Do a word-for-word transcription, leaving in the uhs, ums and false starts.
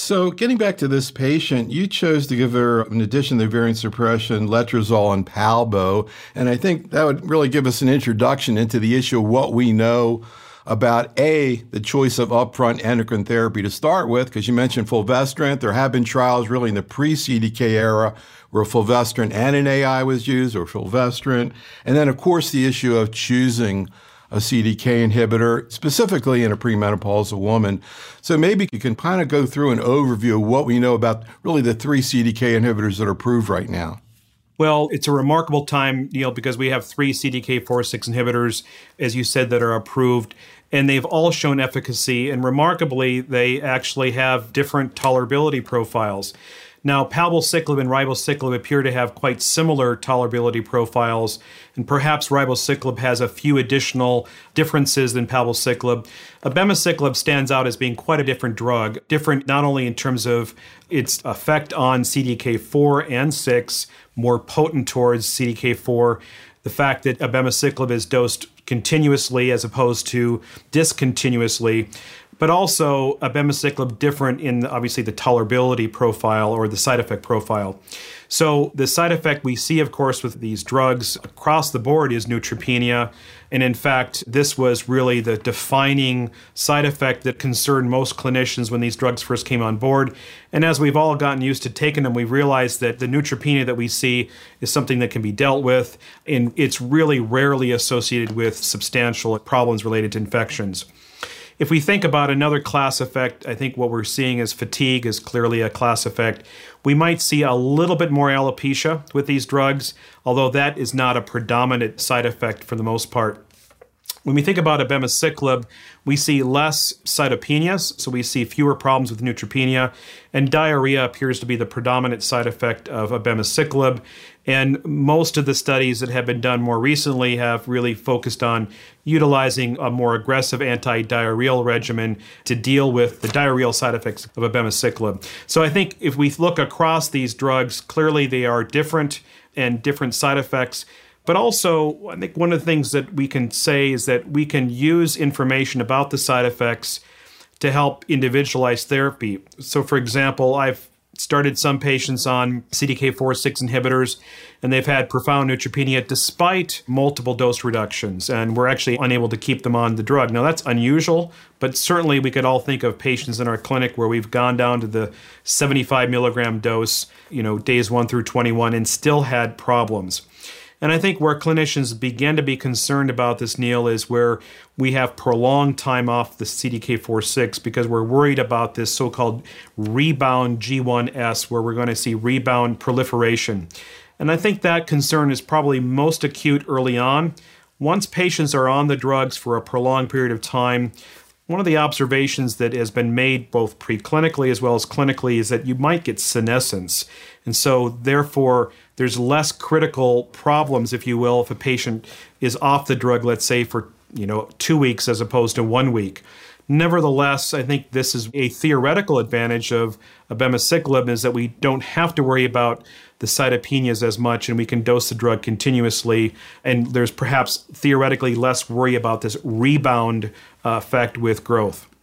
So getting back to this patient, you chose to give her, in addition to variant suppression, letrozole and palbo. And I think that would really give us an introduction into the issue of what we know about, A, the choice of upfront endocrine therapy to start with, because you mentioned fulvestrant. There have been trials really in the pre-C D K era where fulvestrant and an A I was used, or fulvestrant. And then, of course, the issue of choosing a C D K inhibitor, specifically in a premenopausal woman. So maybe you can kind of go through an overview of what we know about really the three C D K inhibitors that are approved right now. Well, it's a remarkable time, Neil, because we have three C D K four six inhibitors, as you said, that are approved, and they've all shown efficacy, and remarkably, they actually have different tolerability profiles. Now, palbociclib and ribociclib appear to have quite similar tolerability profiles, and perhaps ribociclib has a few additional differences than palbociclib. Abemaciclib stands out as being quite a different drug, different not only in terms of its effect on C D K four and six, more potent towards C D K four, the fact that abemaciclib is dosed continuously as opposed to discontinuously, but also abemaciclib different in obviously the tolerability profile or the side effect profile. So the side effect we see, of course, with these drugs across the board is neutropenia. And in fact, this was really the defining side effect that concerned most clinicians when these drugs first came on board. And as we've all gotten used to taking them, we've realized that the neutropenia that we see is something that can be dealt with, and it's really rarely associated with substantial problems related to infections. If we think about another class effect, I think what we're seeing is fatigue is clearly a class effect. We might see a little bit more alopecia with these drugs, although that is not a predominant side effect for the most part. When we think about abemaciclib, we see less cytopenias, so we see fewer problems with neutropenia, and diarrhea appears to be the predominant side effect of abemaciclib. And most of the studies that have been done more recently have really focused on utilizing a more aggressive anti-diarrheal regimen to deal with the diarrheal side effects of abemaciclib. So I think if we look across these drugs, clearly they are different and different side effects. But also, I think one of the things that we can say is that we can use information about the side effects to help individualize therapy. So, for example, I've started some patients on C D K four six inhibitors, and they've had profound neutropenia despite multiple dose reductions, and we're actually unable to keep them on the drug. Now, that's unusual, but certainly we could all think of patients in our clinic where we've gone down to the seventy-five milligram dose, you know, days one through twenty-one, and still had problems. And I think where clinicians begin to be concerned about this, Neil, is where we have prolonged time off the C D K four six because we're worried about this so-called rebound G one S, where we're going to see rebound proliferation. And I think that concern is probably most acute early on. Once patients are on the drugs for a prolonged period of time, one of the observations that has been made both preclinically as well as clinically is that you might get senescence. And so therefore, there's less critical problems, if you will, if a patient is off the drug, let's say for, you know, two weeks as opposed to one week. Nevertheless, I think this is a theoretical advantage of abemaciclib, is that we don't have to worry about the cytopenias as much, and we can dose the drug continuously, and there's perhaps theoretically less worry about this rebound uh, effect with growth.